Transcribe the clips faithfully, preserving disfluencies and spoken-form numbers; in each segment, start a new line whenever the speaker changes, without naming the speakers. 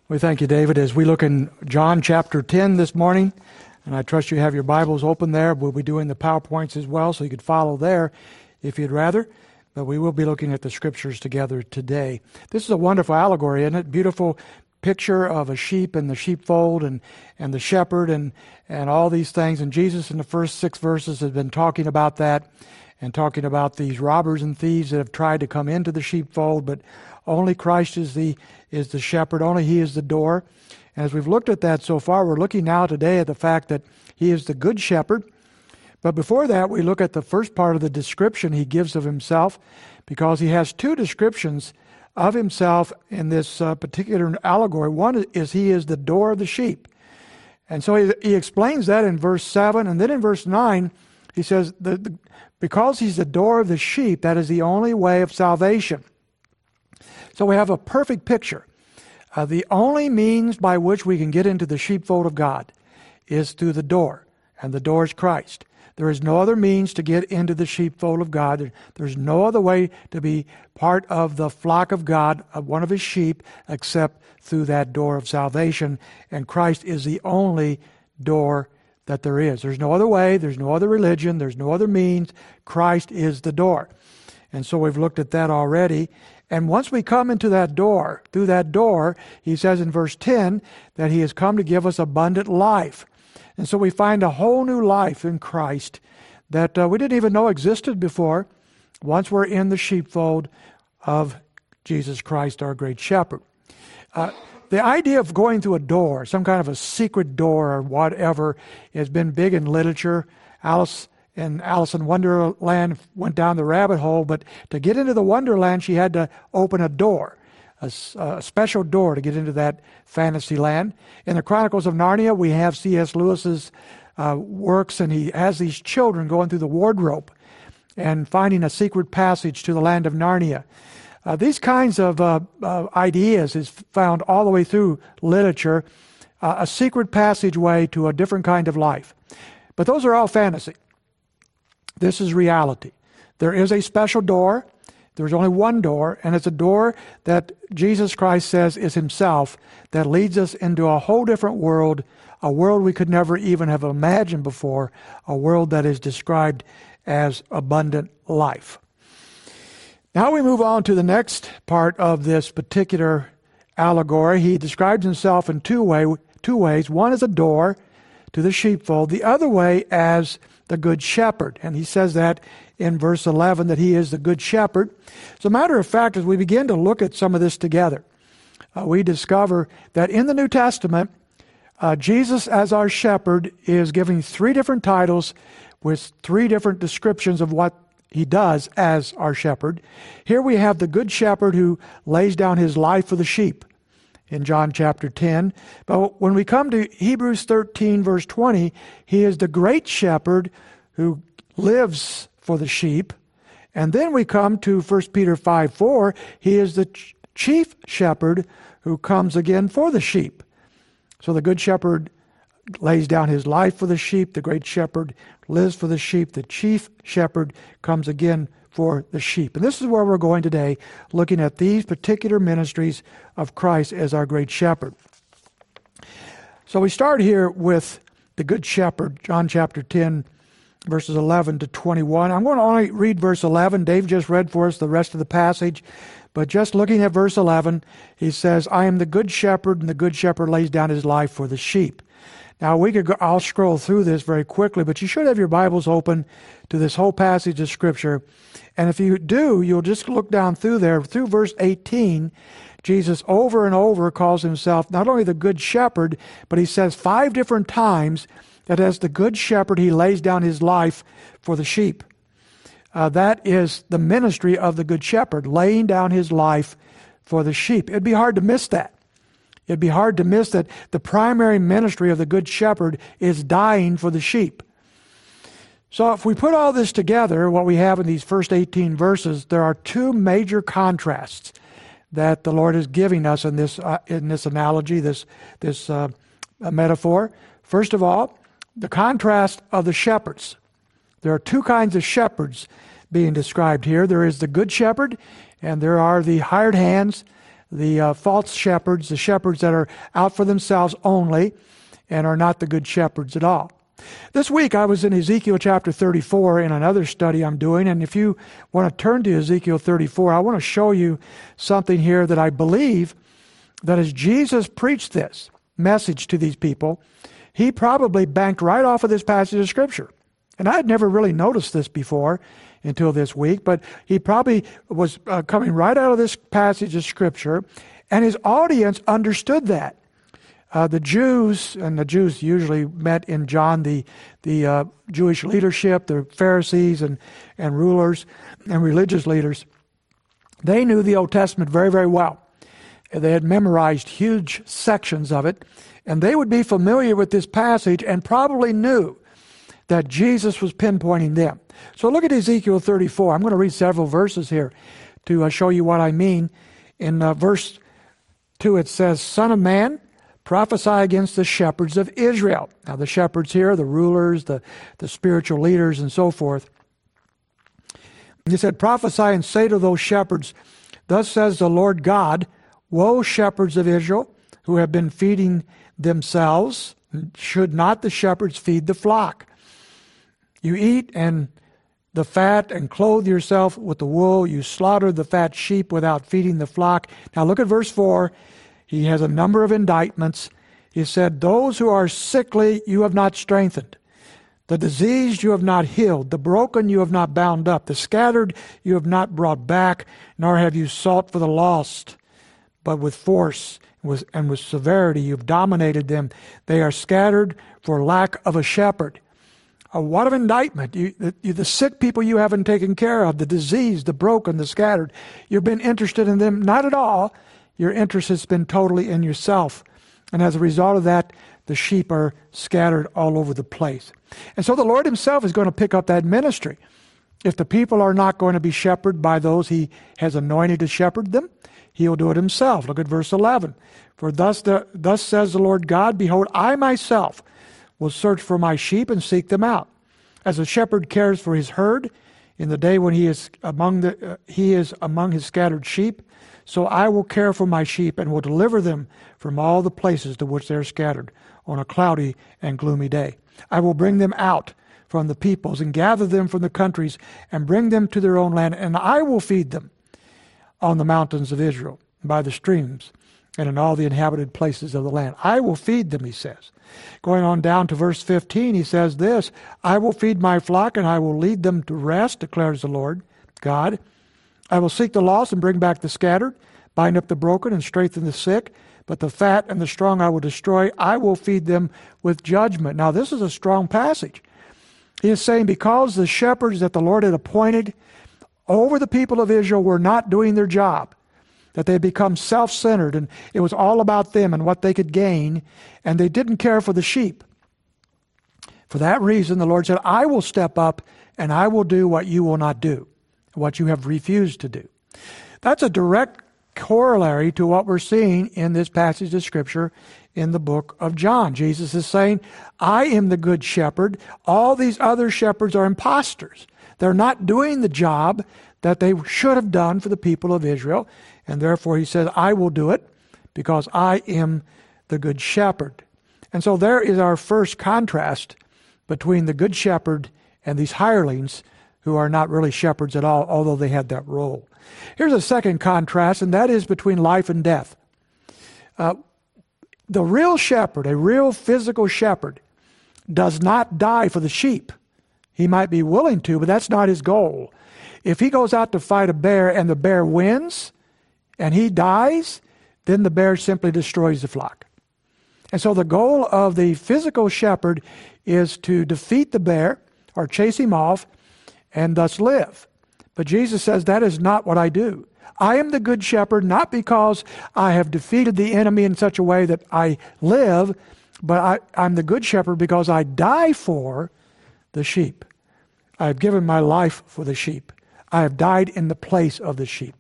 We thank you, David, as we look in John chapter ten this morning, and I trust you have your Bibles open there. We'll be doing the PowerPoints as well, so you could follow there if you'd rather, but we will be looking at the Scriptures together today. This is a wonderful allegory, isn't it? Beautiful picture of a sheep and the sheepfold and, and the shepherd and, and all these things, and Jesus in the first six verses has been talking about that and talking about these robbers and thieves that have tried to come into the sheepfold, but only Christ is the is the shepherd. Only He is the door. And as we've looked at that so far, we're looking now today at the fact that He is the good shepherd. But before that, we look at the first part of the description He gives of Himself, because He has two descriptions of Himself in this uh, particular allegory. One is He is the door of the sheep. And so He, he explains that in verse seven. And then in verse nine, He says, the, the, because He's the door of the sheep, that is the only way of salvation. So we have a perfect picture. Uh, the only means by which we can get into the sheepfold of God is through the door, and the door is Christ. There is no other means to get into the sheepfold of God. There, there's no other way to be part of the flock of God, of one of His sheep, except through that door of salvation, and Christ is the only door that there is. There's no other way, there's no other religion, there's no other means. Christ is the door. And so we've looked at that already. And once we come into that door, through that door, He says in verse ten that He has come to give us abundant life. And so we find a whole new life in Christ that uh, we didn't even know existed before, once we're in the sheepfold of Jesus Christ, our great shepherd. Uh, the idea of going through a door, some kind of a secret door or whatever, has been big in literature. Alice And Alice in Wonderland went down the rabbit hole, but to get into the Wonderland, she had to open a door, a, a special door to get into that fantasy land. In the Chronicles of Narnia, we have C S Lewis's uh, works, and he has these children going through the wardrobe and finding a secret passage to the land of Narnia. Uh, these kinds of uh, uh, ideas is found all the way through literature, uh, a secret passageway to a different kind of life. But those are all fantasy. This is reality. There is a special door. There's only one door, and it's a door that Jesus Christ says is Himself, that leads us into a whole different world, a world we could never even have imagined before, a world that is described as abundant life. Now we move on to the next part of this particular allegory. He describes Himself in two, way, two ways. One is a door to the sheepfold, the other way as the good shepherd. And He says that in verse eleven, that He is the good shepherd. As a matter of fact, as we begin to look at some of this together, uh, we discover that in the New Testament, uh, Jesus as our shepherd is giving three different titles with three different descriptions of what He does as our shepherd. Here we have the good shepherd who lays down His life for the sheep in John chapter ten. But when we come to Hebrews thirteen, verse twenty, He is the great shepherd who lives for the sheep. And then we come to First Peter five four, He is the ch- chief shepherd who comes again for the sheep. So the good shepherd lays down His life for the sheep. The great shepherd lives for the sheep. The chief shepherd comes again for the sheep. And this is where we're going today, looking at these particular ministries of Christ as our great shepherd. So we start here with the good shepherd, John chapter ten, verses eleven to twenty-one. I'm going to only read verse eleven. Dave just read for us the rest of the passage. But just looking at verse eleven, he says, I am the good shepherd, and the good shepherd lays down his life for the sheep. Now, we could go, I'll scroll through this very quickly, but you should have your Bibles open to this whole passage of Scripture. And if you do, you'll just look down through there. Through verse eighteen, Jesus over and over calls Himself not only the Good Shepherd, but He says five different times that as the Good Shepherd, He lays down His life for the sheep. Uh, that is the ministry of the Good Shepherd, laying down His life for the sheep. It'd be hard to miss that. It'd be hard to miss that the primary ministry of the Good Shepherd is dying for the sheep. So if we put all this together, what we have in these first eighteen verses, there are two major contrasts that the Lord is giving us in this uh, in this analogy, this this uh, metaphor. First of all, the contrast of the shepherds. There are two kinds of shepherds being described here. There is the Good Shepherd, and there are the hired hands the uh, false shepherds, the shepherds that are out for themselves only and are not the good shepherds at all. This week I was in Ezekiel chapter thirty-four in another study I'm doing, and if you want to turn to Ezekiel thirty-four, I want to show you something here that I believe that as Jesus preached this message to these people, he probably banked right off of this passage of Scripture. And I had never really noticed this before until this week, but he probably was uh, coming right out of this passage of Scripture, and his audience understood that. Uh, the Jews, and the Jews usually met in John, the the uh, Jewish leadership, the Pharisees and, and rulers and religious leaders, they knew the Old Testament very, very well. They had memorized huge sections of it, and they would be familiar with this passage and probably knew that Jesus was pinpointing them. So look at Ezekiel thirty-four. I'm going to read several verses here to uh, show you what I mean. In uh, verse two it says, "Son of man, prophesy against the shepherds of Israel." Now the shepherds here, the rulers, the, the spiritual leaders, and so forth. He said, "Prophesy and say to those shepherds, thus says the Lord God, woe shepherds of Israel, who have been feeding themselves. Should not the shepherds feed the flock? You eat and the fat and clothe yourself with the wool. You slaughter the fat sheep without feeding the flock." Now look at verse four. He has a number of indictments. He said, "Those who are sickly you have not strengthened. The diseased you have not healed. The broken you have not bound up. The scattered you have not brought back, nor have you sought for the lost. But with force and with severity you've dominated them. They are scattered for lack of a shepherd." Uh, what an indictment. You, the, the sick people you haven't taken care of, the diseased, the broken, the scattered. You've been interested in them? Not at all. Your interest has been totally in yourself. And as a result of that, the sheep are scattered all over the place. And so the Lord himself is going to pick up that ministry. If the people are not going to be shepherded by those he has anointed to shepherd them, he'll do it himself. Look at verse eleven. "For thus, the, thus says the Lord God, behold, I myself will search for my sheep and seek them out. As a shepherd cares for his herd in the day when he is among the uh, he is among his scattered sheep, so I will care for my sheep and will deliver them from all the places to which they are scattered on a cloudy and gloomy day. I will bring them out from the peoples and gather them from the countries and bring them to their own land, and I will feed them on the mountains of Israel, by the streams, and in all the inhabited places of the land. I will feed them," he says. Going on down to verse fifteen, he says this, "I will feed my flock and I will lead them to rest, declares the Lord God. I will seek the lost and bring back the scattered, bind up the broken and strengthen the sick, but the fat and the strong I will destroy. I will feed them with judgment." Now this is a strong passage. He is saying because the shepherds that the Lord had appointed over the people of Israel were not doing their job, that they had become self-centered and it was all about them and what they could gain, and they didn't care for the sheep. For that reason, the Lord said, "I will step up and I will do what you will not do, what you have refused to do." That's a direct corollary to what we're seeing in this passage of Scripture in the book of John. Jesus is saying, "I am the good shepherd. All these other shepherds are imposters. They're not doing the job that they should have done for the people of Israel." And therefore he says, "I will do it because I am the good shepherd." And so there is our first contrast between the good shepherd and these hirelings who are not really shepherds at all, although they had that role. Here's a second contrast, and that is between life and death. Uh, the real shepherd, a real physical shepherd, does not die for the sheep. He might be willing to, but that's not his goal. If he goes out to fight a bear and the bear wins and he dies, then the bear simply destroys the flock. And so the goal of the physical shepherd is to defeat the bear or chase him off and thus live. But Jesus says that is not what I do. I am the good shepherd not because I have defeated the enemy in such a way that I live, but I, I'm the good shepherd because I die for the sheep. I have given my life for the sheep. I have died in the place of the sheep.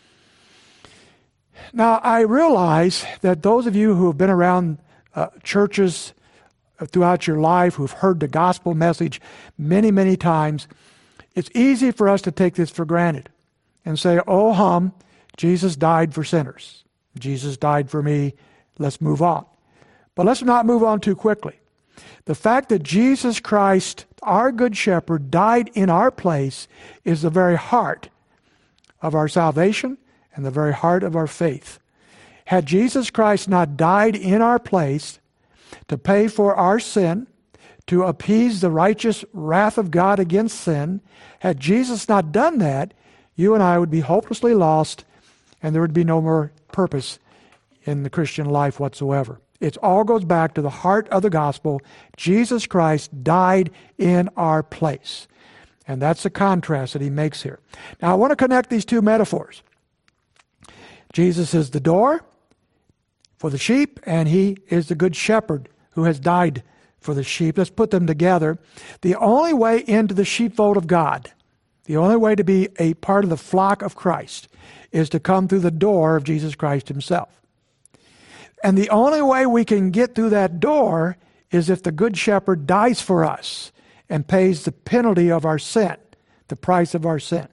Now, I realize that those of you who have been around uh, churches throughout your life, who've heard the gospel message many, many times, it's easy for us to take this for granted and say, oh hum, Jesus died for sinners. Jesus died for me. Let's move on. But let's not move on too quickly. The fact that Jesus Christ, our Good Shepherd, died in our place is the very heart of our salvation and the very heart of our faith. Had Jesus Christ not died in our place to pay for our sin, to appease the righteous wrath of God against sin, had Jesus not done that, you and I would be hopelessly lost, and there would be no more purpose in the Christian life whatsoever. It all goes back to the heart of the gospel. Jesus Christ died in our place. And that's the contrast that he makes here. Now I want to connect these two metaphors. Jesus is the door for the sheep, and he is the good shepherd who has died for the sheep. Let's put them together. The only way into the sheepfold of God, the only way to be a part of the flock of Christ, is to come through the door of Jesus Christ himself. And the only way we can get through that door is if the Good Shepherd dies for us and pays the penalty of our sin, the price of our sin.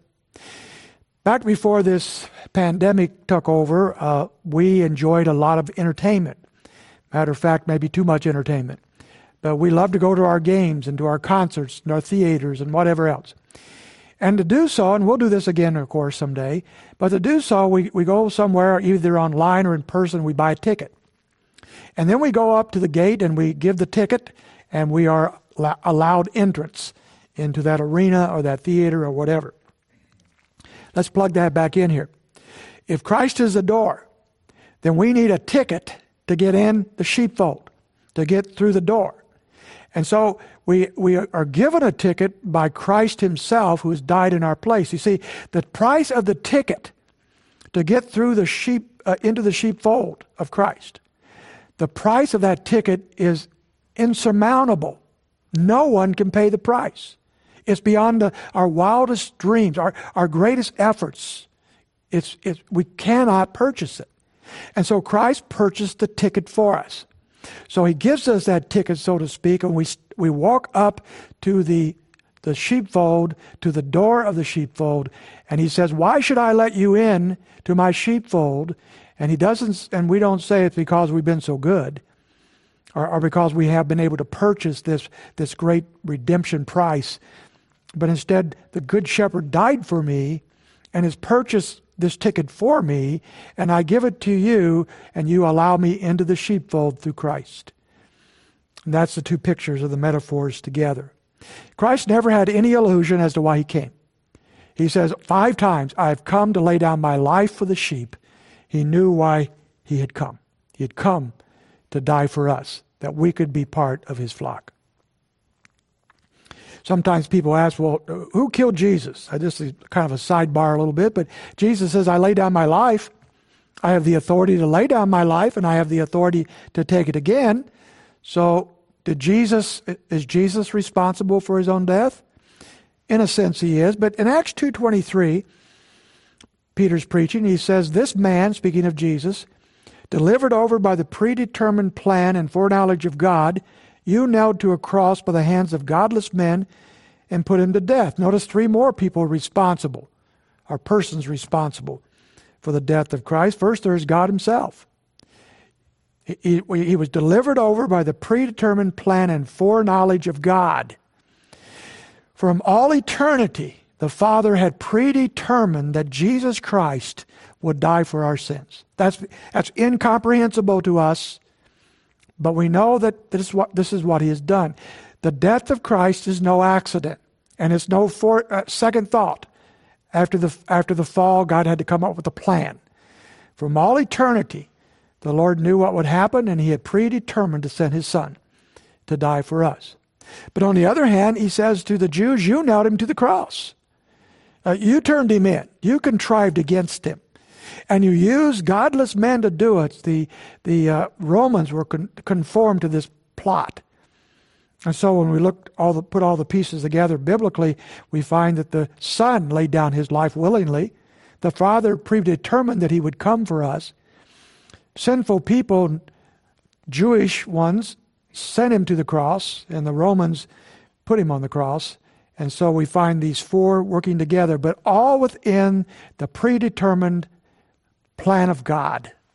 Back before this pandemic took over, uh, we enjoyed a lot of entertainment. Matter of fact, maybe too much entertainment. But we love to go to our games and to our concerts and our theaters and whatever else. And to do so, and we'll do this again, of course, someday, but to do so, we, we go somewhere, either online or in person, we buy a ticket. And then we go up to the gate and we give the ticket, and we are allowed entrance into that arena or that theater or whatever. Let's plug that back in here. If Christ is the door, then we need a ticket to get in the sheepfold, to get through the door. And so we we are given a ticket by Christ himself, who has died in our place. You see, the price of the ticket to get through the sheep uh, into the sheepfold of Christ, the price of that ticket is insurmountable. No one can pay the price. It's beyond the, our wildest dreams, our, our greatest efforts. It's, it's, we cannot purchase it. And so Christ purchased the ticket for us. So he gives us that ticket, so to speak, and we we walk up to the the sheepfold, to the door of the sheepfold, and he says, "Why should I let you in to my sheepfold?" And he doesn't, and we don't say it's because we've been so good, or, or because we have been able to purchase this this great redemption price, but instead, the Good Shepherd died for me, and has purchased this ticket for me, and I give it to you, and you allow me into the sheepfold through Christ. And that's the two pictures of the metaphors together. Christ never had any illusion as to why he came. He says five times, "I've come to lay down my life for the sheep." He knew why he had come. He had come to die for us, that we could be part of his flock. Sometimes people ask, well, who killed Jesus? This is kind of a sidebar a little bit, but Jesus says, "I lay down my life. I have the authority to lay down my life, and I have the authority to take it again." So did Jesus, is Jesus responsible for his own death? In a sense he is, but in Acts two twenty-three, Peter's preaching, he says, "This man," speaking of Jesus, "delivered over by the predetermined plan and foreknowledge of God, you nailed to a cross by the hands of godless men and put him to death." Notice three more people responsible, or persons responsible for the death of Christ. First, there's God himself. He, he, he was delivered over by the predetermined plan and foreknowledge of God. From all eternity, the Father had predetermined that Jesus Christ would die for our sins. That's, that's incomprehensible to us. But we know that this is what this is what he has done. The death of Christ is no accident, and it's no for, uh, second thought. After the after the fall, God had to come up with a plan. From all eternity, the Lord knew what would happen, and he had predetermined to send his Son to die for us. But on the other hand, he says to the Jews, "You nailed him to the cross. Uh, you turned him in. You contrived against him. And you use godless men to do it." The, the uh, Romans were con- conformed to this plot. And so when we look all the, put all the pieces together biblically, we find that the Son laid down his life willingly. The Father predetermined that he would come for us. Sinful people, Jewish ones, sent him to the cross, and the Romans put him on the cross. And so we find these four working together, but all within the predetermined plan of God.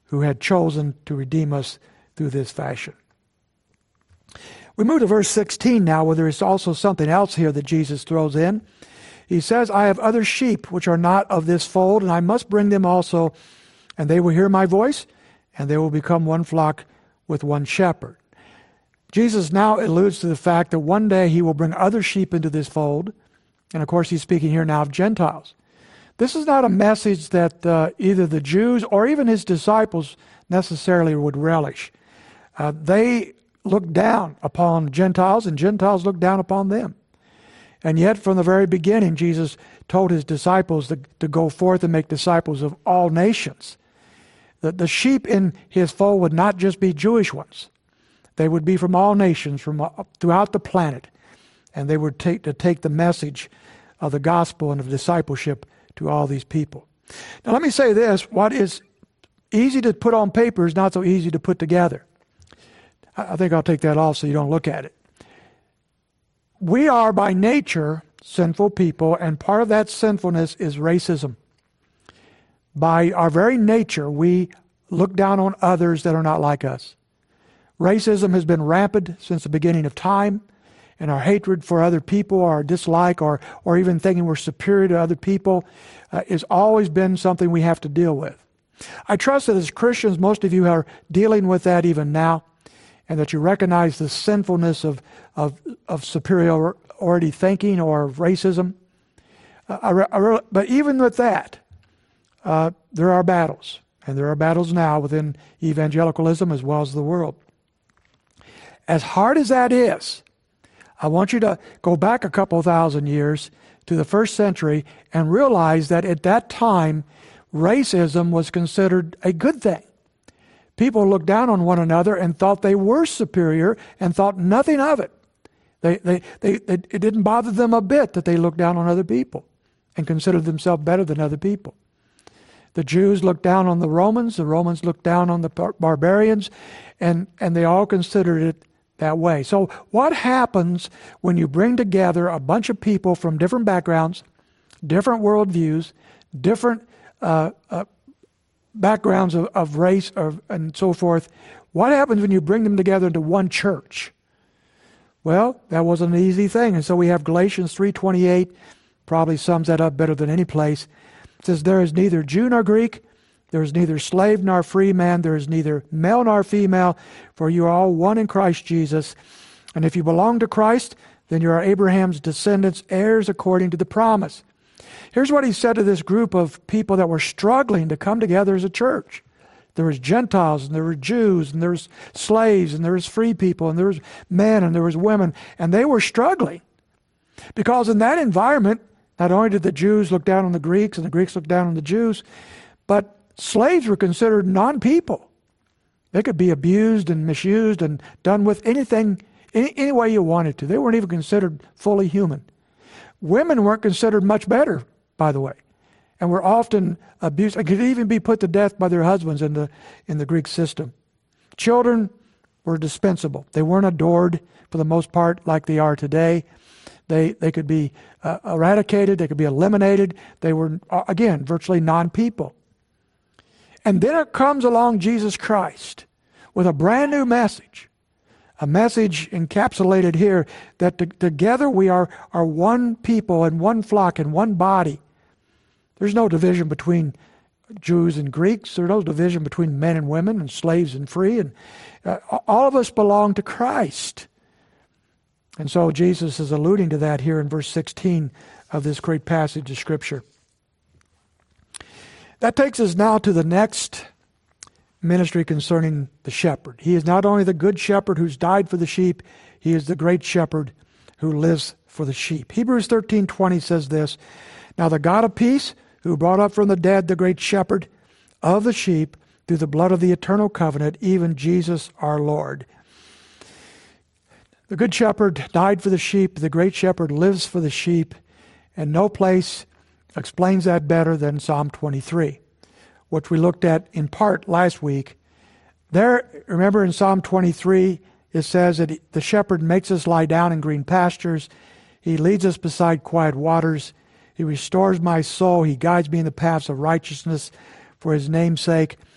who had chosen to redeem us through this fashion. We move to verse sixteen now, where there is also something else here that Jesus throws in. He says, I have other sheep which are not of this fold, and I must bring them also, and they will hear my voice, and they will become one flock with one shepherd. Jesus now alludes to the fact that one day he will bring other sheep into this fold, and of course he's speaking here now of Gentiles. This is not a message that uh, either the Jews or even his disciples necessarily would relish. Uh, they looked down upon Gentiles, and Gentiles looked down upon them. And yet, from the very beginning, Jesus told his disciples to, to go forth and make disciples of all nations. The, the sheep in his fold would not just be Jewish ones. They would be from all nations, from uh, throughout the planet. And they would take to take the message of the gospel and of discipleship to all these people. Now, let me say this. What is easy to put on paper is not so easy to put together. I, I think I'll take that off so you don't look at it. We are by nature sinful people, and part of that sinfulness is racism. By our very nature, we look down on others that are not like us. Racism has been rampant since the beginning of time, and our hatred for other people, our dislike, or, or even thinking we're superior to other people uh, has always been something we have to deal with. I trust that as Christians, most of you are dealing with that even now, and that you recognize the sinfulness of, of, of superiority thinking or of racism. Uh, I, I, but even with that, uh, there are battles, and there are battles now within evangelicalism as well as the world. As hard as that is, I want you to go back a couple thousand years to the first century and realize that at that time, racism was considered a good thing. People looked down on one another and thought they were superior and thought nothing of it. They, they, they, they, it didn't bother them a bit that they looked down on other people and considered themselves better than other people. The Jews looked down on the Romans, the Romans looked down on the bar- barbarians, and, and they all considered it that way. So what happens when you bring together a bunch of people from different backgrounds, different worldviews, different uh, uh, backgrounds of, of race or, and so forth? What happens when you bring them together into one church? Well, that wasn't an easy thing. And so we have Galatians three twenty-eight, probably sums that up better than any place. It says, there is neither Jew nor Greek, there is neither slave nor free man, there is neither male nor female, for you are all one in Christ Jesus. And if you belong to Christ, then you are Abraham's descendants, heirs according to the promise. Here's what he said to this group of people that were struggling to come together as a church. There was Gentiles, and there were Jews, and there was slaves, and there was free people, and there was men, and there was women, and they were struggling. Because in that environment, not only did the Jews look down on the Greeks, and the Greeks looked down on the Jews, but slaves were considered non-people. They could be abused and misused and done with anything, any, any way you wanted to. They weren't even considered fully human. Women weren't considered much better, by the way, and were often abused and could even be put to death by their husbands in the in the Greek system. Children were dispensable. They weren't adored for the most part like they are today. They they could be uh, eradicated. They could be eliminated. They were, uh, again, virtually non-people. And then it comes along Jesus Christ with a brand new message. A message encapsulated here that to, together we are, are one people and one flock and one body. There's no division between Jews and Greeks. There's no division between men and women and slaves and free. And uh, all of us belong to Christ. And so Jesus is alluding to that here in verse sixteen of this great passage of Scripture. That takes us now to the next ministry concerning the shepherd. He is not only the good shepherd who's died for the sheep, he is the great shepherd who lives for the sheep. Hebrews thirteen twenty says this, now the God of peace, who brought up from the dead the great shepherd of the sheep through the blood of the eternal covenant, even Jesus our Lord. The good shepherd died for the sheep, the great shepherd lives for the sheep, and no place explains that better than Psalm twenty-three, which we looked at in part last week. There, remember in Psalm twenty-three, it says that the shepherd makes us lie down in green pastures. He leads us beside quiet waters. He restores my soul. He guides me in the paths of righteousness for his name's sake.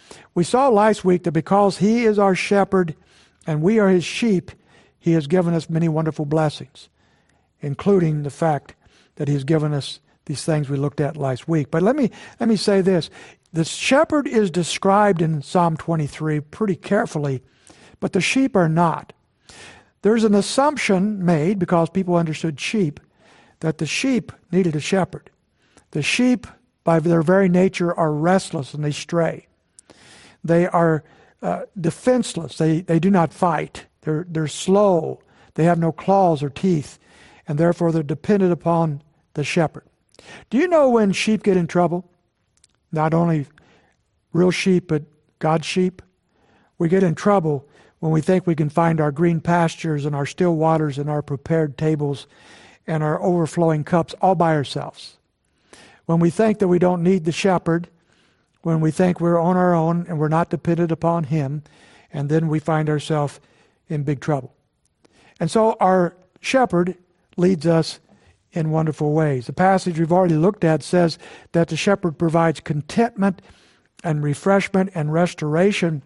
We saw last week that because He is our shepherd and we are His sheep, He has given us many wonderful blessings, including the fact that He has given us these things we looked at last week. But let me let me say this. The shepherd is described in Psalm twenty-three pretty carefully, but the sheep are not. There's an assumption made, because people understood sheep, that the sheep needed a shepherd. The sheep, by their very nature, are restless and they stray. They are uh, defenseless. They, they do not fight. They're, they're slow. They have no claws or teeth, and therefore they're dependent upon the shepherd. Do you know when sheep get in trouble? Not only real sheep, but God's sheep. We get in trouble when we think we can find our green pastures and our still waters and our prepared tables and our overflowing cups all by ourselves. When we think that we don't need the shepherd, when we think we're on our own and we're not dependent upon Him, and then we find ourselves in big trouble. And so our shepherd leads us in wonderful ways. The passage we've already looked at says that the shepherd provides contentment and refreshment and restoration.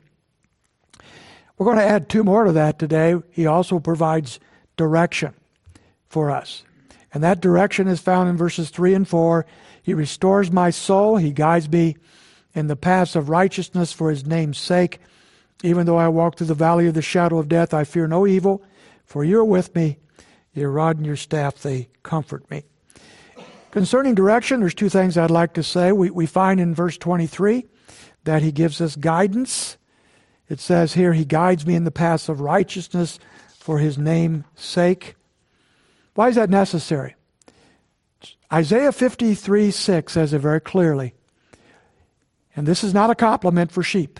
We're going to add two more to that today. He also provides direction for us. And that direction is found in verses three and four. He restores my soul. He guides me in the paths of righteousness for His name's sake. Even though I walk through the valley of the shadow of death, I fear no evil, for You are with me. Your rod and Your staff, they comfort me. Concerning direction, there's two things I'd like to say. We, we find in verse twenty-three that He gives us guidance. It says here, He guides me in the paths of righteousness for His name's sake. Why is that necessary? Isaiah fifty-three six says it very clearly. And this is not a compliment for sheep.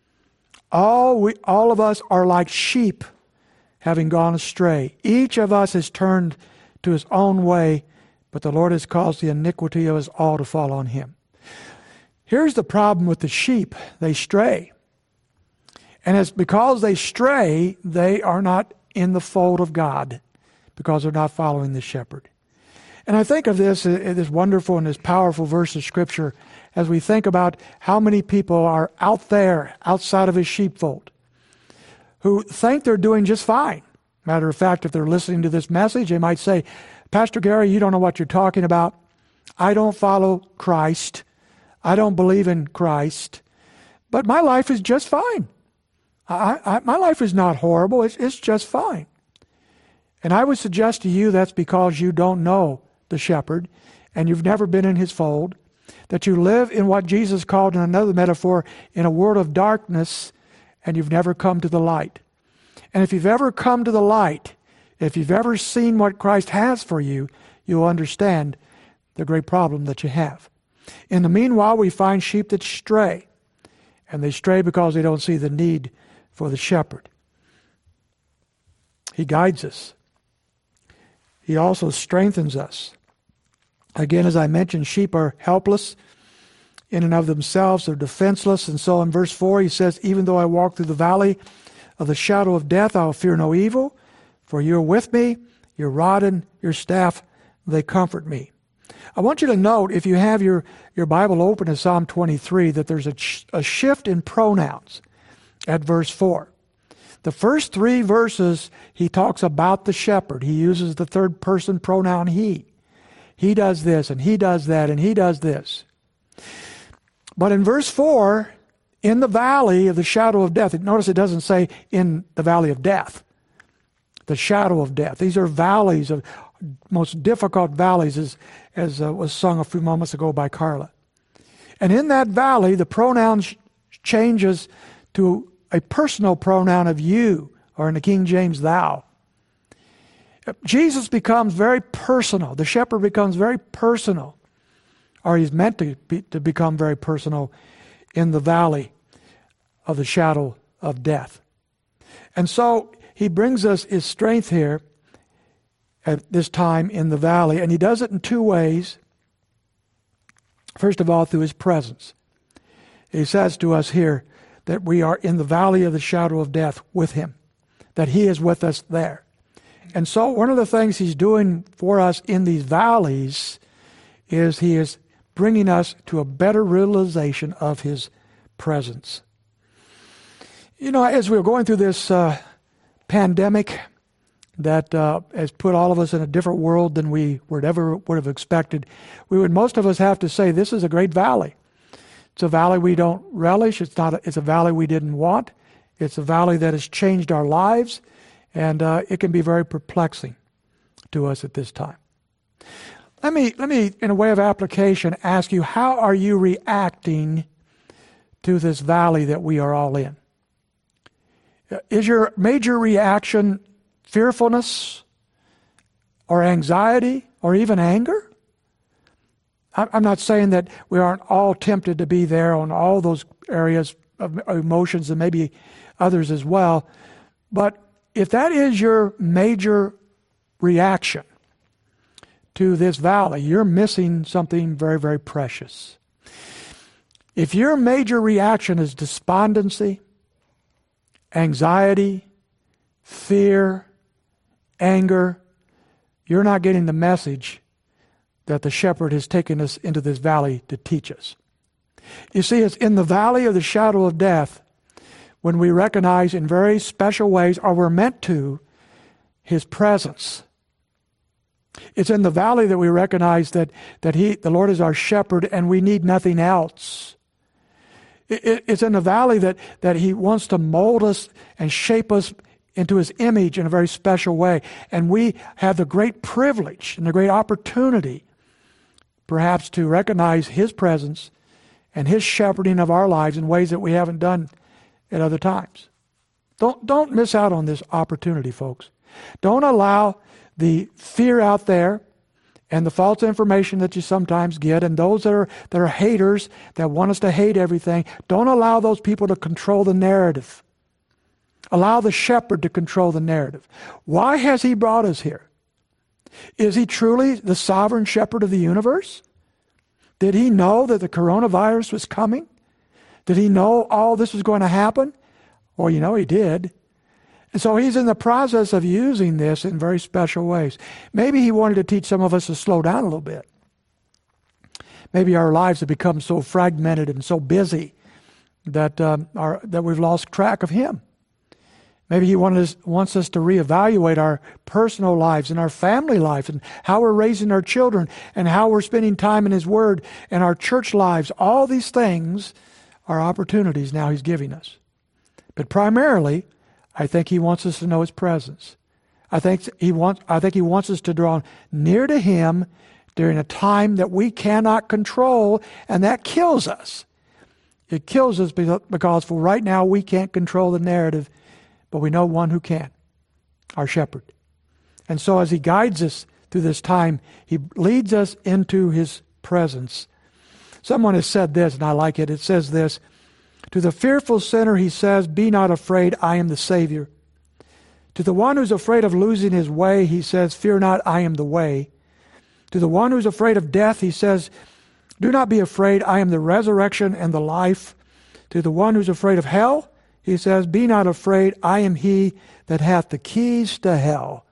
All, we, all of us are like sheep having gone astray. Each of us has turned to his own way, but the Lord has caused the iniquity of us all to fall on Him. Here's the problem with the sheep. They stray. And it's because they stray, they are not in the fold of God, because they're not following the shepherd. And I think of this, this wonderful and this powerful verse of Scripture, as we think about how many people are out there, outside of His sheepfold, who think they're doing just fine. Matter of fact, if they're listening to this message, they might say, Pastor Gary, you don't know what you're talking about. I don't follow Christ. I don't believe in Christ. But my life is just fine. I, I, my life is not horrible. It's, it's just fine. And I would suggest to you that's because you don't know the shepherd and you've never been in His fold, that you live in what Jesus called in another metaphor, in a world of darkness, and you've never come to the light. And if you've ever come to the light, if you've ever seen what Christ has for you, you'll understand the great problem that you have. In the meanwhile, we find sheep that stray, and they stray because they don't see the need for the shepherd. He guides us. He also strengthens us. Again, as I mentioned, sheep are helpless in and of themselves. They're defenseless. And so in verse four, he says, even though I walk through the valley of the shadow of death, I will fear no evil, for you are with me. Your rod and your staff, they comfort me. I want you to note, if you have your, your Bible open to Psalm twenty-three, that there's a, a shift in pronouns at verse four. The first three verses, he talks about the shepherd. He uses the third person pronoun he. He does this, and he does that, and he does this. But in verse four, in the valley of the shadow of death, notice it doesn't say in the valley of death, the shadow of death. These are valleys, of most difficult valleys, as, as uh, was sung a few moments ago by Carla. And in that valley, the pronoun sh- changes to a personal pronoun of you, or in the King James, thou. Jesus becomes very personal. The shepherd becomes very personal, or he's meant to, be, to become very personal in the valley of the shadow of death. And so he brings us his strength here at this time in the valley, and he does it in two ways. First of all, through his presence. He says to us here that we are in the valley of the shadow of death with him, that he is with us there. And so one of the things he's doing for us in these valleys is he is bringing us to a better realization of his presence. You know, as we were going through this uh, pandemic that uh, has put all of us in a different world than we would ever would have expected, we would most of us have to say this is a great valley. It's a valley we don't relish. It's not. A, it's a valley we didn't want. It's a valley that has changed our lives, and uh, it can be very perplexing to us at this time. Let me, let me, in a way of application, ask you, how are you reacting to this valley that we are all in? Is your major reaction fearfulness or anxiety or even anger? I'm not saying that we aren't all tempted to be there on all those areas of emotions and maybe others as well, but if that is your major reaction to this valley, you're missing something very, very precious. If your major reaction is despondency, anxiety, fear, anger, you're not getting the message that the shepherd has taken us into this valley to teach us. You see, it's in the valley of the shadow of death when we recognize in very special ways, or we're meant to, His presence. It's in the valley that we recognize that, that He, the Lord is our shepherd and we need nothing else. It, it, it's in the valley that, that He wants to mold us and shape us into His image in a very special way. And we have the great privilege and the great opportunity perhaps to recognize His presence and His shepherding of our lives in ways that we haven't done at other times. Don't, don't miss out on this opportunity, folks. Don't allow the fear out there and the false information that you sometimes get and those that are, that are haters that want us to hate everything, don't allow those people to control the narrative. Allow the shepherd to control the narrative. Why has He brought us here? Is He truly the sovereign shepherd of the universe? Did He know that the coronavirus was coming? Did He know all this was going to happen? Well, you know He did. And so He's in the process of using this in very special ways. Maybe He wanted to teach some of us to slow down a little bit. Maybe our lives have become so fragmented and so busy that um, our, that we've lost track of Him. Maybe He wanted us, wants us to reevaluate our personal lives and our family life and how we're raising our children and how we're spending time in His Word and our church lives. All these things are opportunities now He's giving us. But primarily, I think He wants us to know His presence. I think He wants, I think He wants us to draw near to Him during a time that we cannot control, and that kills us. It kills us because for right now we can't control the narrative, but we know one who can, our shepherd. And so as He guides us through this time, He leads us into His presence. Someone has said this, and I like it. It says this, to the fearful sinner He says, be not afraid, I am the Savior. To the one who's afraid of losing his way, He says, fear not, I am the way. To the one who's afraid of death, He says, do not be afraid, I am the resurrection and the life. To the one who's afraid of hell, He says, be not afraid, I am He that hath the keys to hell.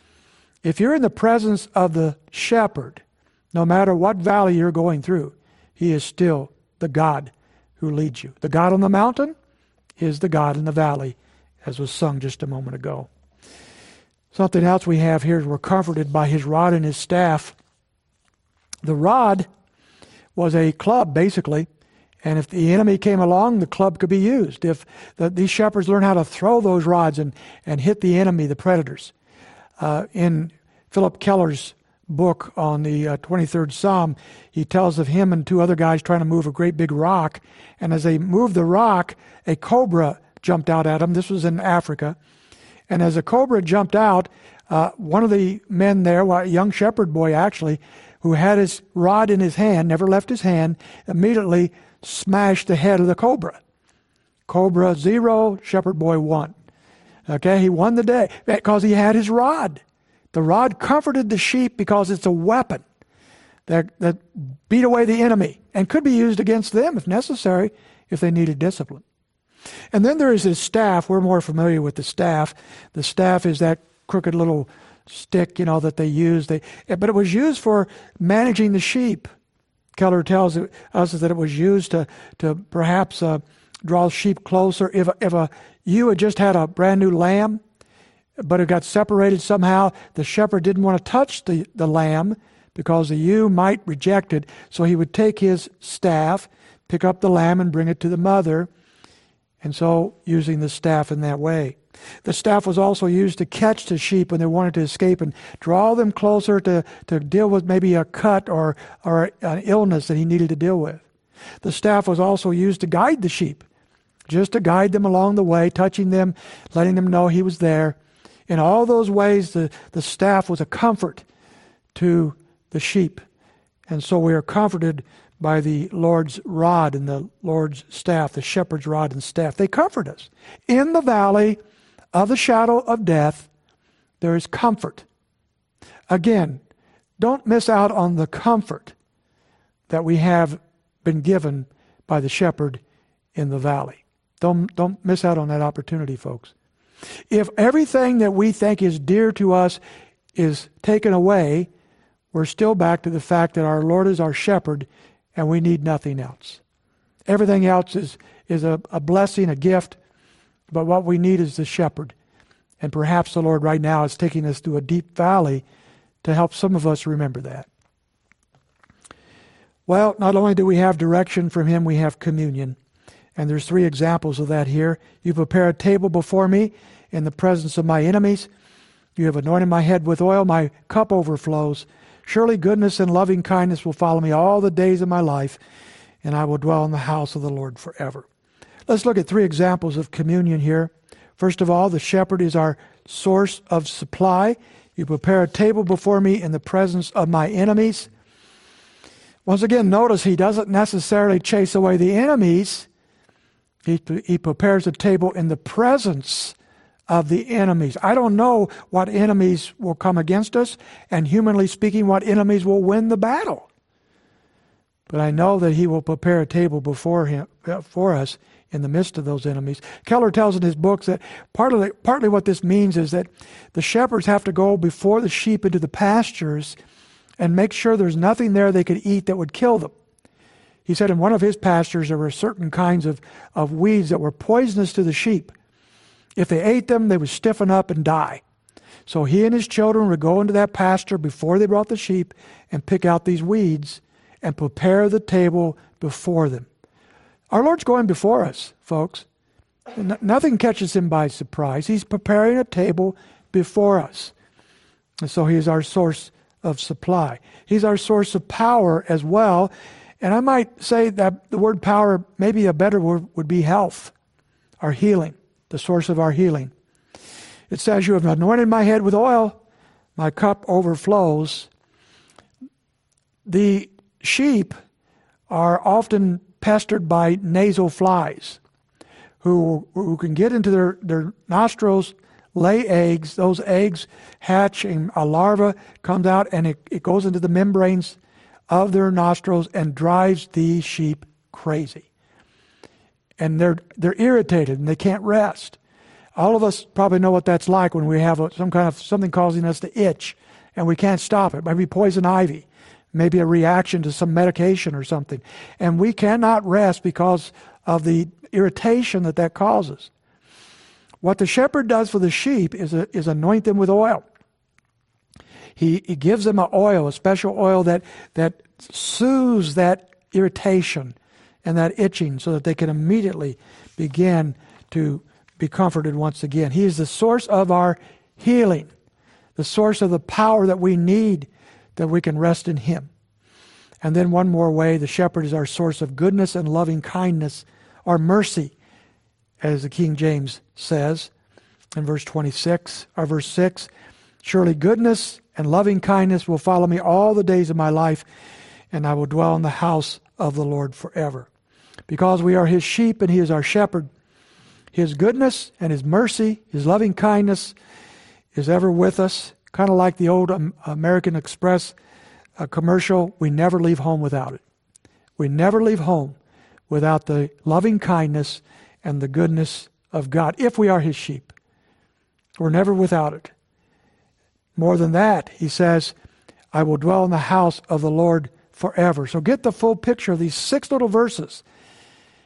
If you're in the presence of the shepherd, no matter what valley you're going through, He is still the God who leads you. The God on the mountain is the God in the valley, as was sung just a moment ago. Something else we have here is we're comforted by His rod and His staff. The rod was a club, basically, and if the enemy came along, the club could be used. If the, these shepherds learn how to throw those rods and, and hit the enemy, the predators. Uh, in Philip Keller's book on the uh, twenty-third Psalm, he tells of him and two other guys trying to move a great big rock, and as they moved the rock, a cobra jumped out at them. This was in Africa. And as a cobra jumped out, uh, one of the men there, well, a young shepherd boy actually, who had his rod in his hand, never left his hand, immediately smashed the head of the cobra. Cobra zero, shepherd boy one. Okay, he won the day because he had his rod. The rod comforted the sheep because it's a weapon that, that beat away the enemy and could be used against them if necessary, if they needed discipline. And then there is his staff. We're more familiar with the staff. The staff is that crooked little stick, you know, that they use. They, but it was used for managing the sheep. Keller tells us that it was used to, to perhaps uh, draw sheep closer. If, if a ewe had just had a brand new lamb, but it got separated somehow. The shepherd didn't want to touch the, the lamb because the ewe might reject it. So he would take his staff, pick up the lamb, and bring it to the mother. And so using the staff in that way. The staff was also used to catch the sheep when they wanted to escape and draw them closer to, to deal with maybe a cut or, or an illness that he needed to deal with. The staff was also used to guide the sheep, just to guide them along the way, touching them, letting them know he was there. In all those ways, the, the staff was a comfort to the sheep. And so we are comforted by the Lord's rod and the Lord's staff, the shepherd's rod and staff. They comfort us. In the valley of the shadow of death, there is comfort. Again, don't miss out on the comfort that we have been given by the shepherd in the valley. Don't, don't miss out on that opportunity, folks. If everything that we think is dear to us is taken away, we're still back to the fact that our Lord is our shepherd and we need nothing else. Everything else is, is a, a blessing, a gift, but what we need is the shepherd. And perhaps the Lord right now is taking us through a deep valley to help some of us remember that. Well, not only do we have direction from Him, we have communion. And there's three examples of that here. You prepare a table before me in the presence of my enemies. You have anointed my head with oil. My cup overflows. Surely goodness and loving kindness will follow me all the days of my life, and I will dwell in the house of the Lord forever. Let's look at three examples of communion here. First of all, the shepherd is our source of supply. You prepare a table before me in the presence of my enemies. Once again, notice he doesn't necessarily chase away the enemies. He, he prepares a table in the presence of the enemies. I don't know what enemies will come against us, and humanly speaking, what enemies will win the battle. But I know that He will prepare a table before him, for us in the midst of those enemies. Keller tells in his books that partly, partly what this means is that the shepherds have to go before the sheep into the pastures and make sure there's nothing there they could eat that would kill them. He said in one of his pastures there were certain kinds of, of weeds that were poisonous to the sheep. If they ate them, they would stiffen up and die. So he and his children would go into that pasture before they brought the sheep and pick out these weeds and prepare the table before them. Our Lord's going before us, folks. Nothing catches Him by surprise. He's preparing a table before us. And so He is our source of supply. He's our source of power as well. And I might say that the word power, maybe a better word would be health, our healing, the source of our healing. It says, you have anointed my head with oil, my cup overflows. The sheep are often pestered by nasal flies who, who can get into their, their nostrils, lay eggs. Those eggs hatch and a larva comes out and it, it goes into the membranes of their nostrils and drives these sheep crazy. And they're they're irritated and they can't rest. All of us probably know what that's like when we have a, some kind of something causing us to itch and we can't stop it. Maybe poison ivy, maybe a reaction to some medication or something. And we cannot rest because of the irritation that that causes. What the shepherd does for the sheep is, a, is anoint them with oil. He, he gives them an oil, a special oil that, that soothes that irritation and that itching so that they can immediately begin to be comforted once again. He is the source of our healing, the source of the power that we need that we can rest in Him. And then one more way, the shepherd is our source of goodness and loving kindness, or mercy, as the King James says in verse twenty-six, or verse six. Surely goodness and loving kindness will follow me all the days of my life, and I will dwell in the house of the Lord forever. Because we are His sheep and He is our shepherd, His goodness and His mercy, His loving kindness is ever with us. Kind of like the old American Express uh, commercial, we never leave home without it. We never leave home without the loving kindness and the goodness of God, if we are His sheep. We're never without it. More than that, He says, I will dwell in the house of the Lord forever. So get the full picture of these six little verses.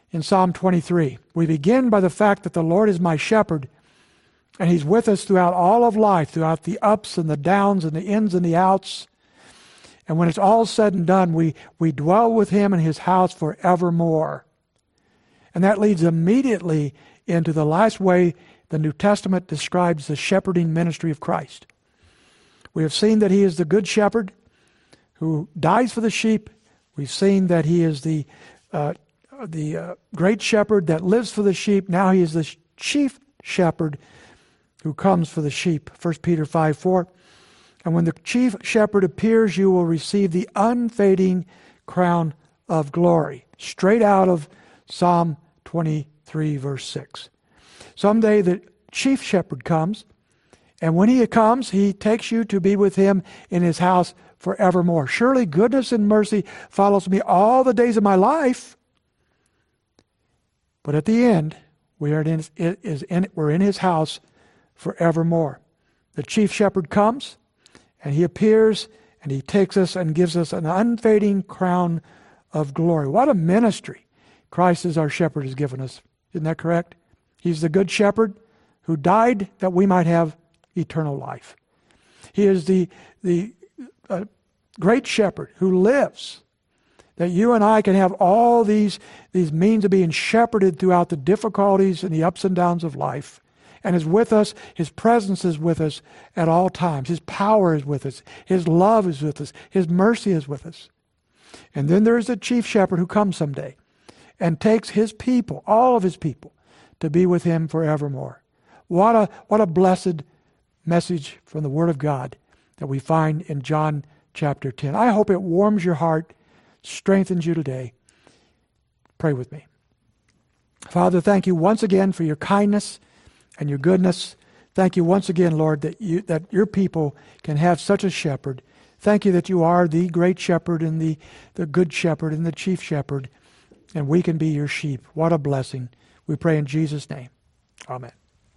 in Psalm twenty-three. We begin by the fact that the Lord is my shepherd, and He's with us throughout all of life, throughout the ups and the downs and the ins and the outs. And when it's all said and done, we, we dwell with Him in His house forevermore. And that leads immediately into the last way the New Testament describes the shepherding ministry of Christ. We have seen that He is the good shepherd who dies for the sheep. We've seen that He is the uh, the uh, great shepherd that lives for the sheep. Now He is the chief shepherd who comes for the sheep. First Peter five four. And when the chief shepherd appears, you will receive the unfading crown of glory. Straight out of Psalm twenty-three, verse six. Someday the chief shepherd comes, and when He comes, He takes you to be with Him in His house forevermore. Surely goodness and mercy follows me all the days of my life. But at the end, we are in, it is in, we're in His house forevermore. The chief shepherd comes, and He appears, and He takes us and gives us an unfading crown of glory. What a ministry Christ as our shepherd has given us. Isn't that correct? He's the good shepherd who died that we might have eternal life. He is the, the uh, great shepherd who lives, that you and I can have all these, these means of being shepherded throughout the difficulties and the ups and downs of life, and is with us. His presence is with us at all times. His power is with us. His love is with us. His mercy is with us. And then there is the chief shepherd who comes someday and takes His people, all of His people, to be with Him forevermore. What a, what a blessed message from the Word of God that we find in John chapter ten. I hope it warms your heart, strengthens you today. Pray with me. Father, thank You once again for Your kindness and Your goodness. Thank You once again, Lord, that you that Your people can have such a shepherd. Thank You that You are the great shepherd and the, the good shepherd and the chief shepherd, and we can be Your sheep. What a blessing. We pray in Jesus' name. Amen.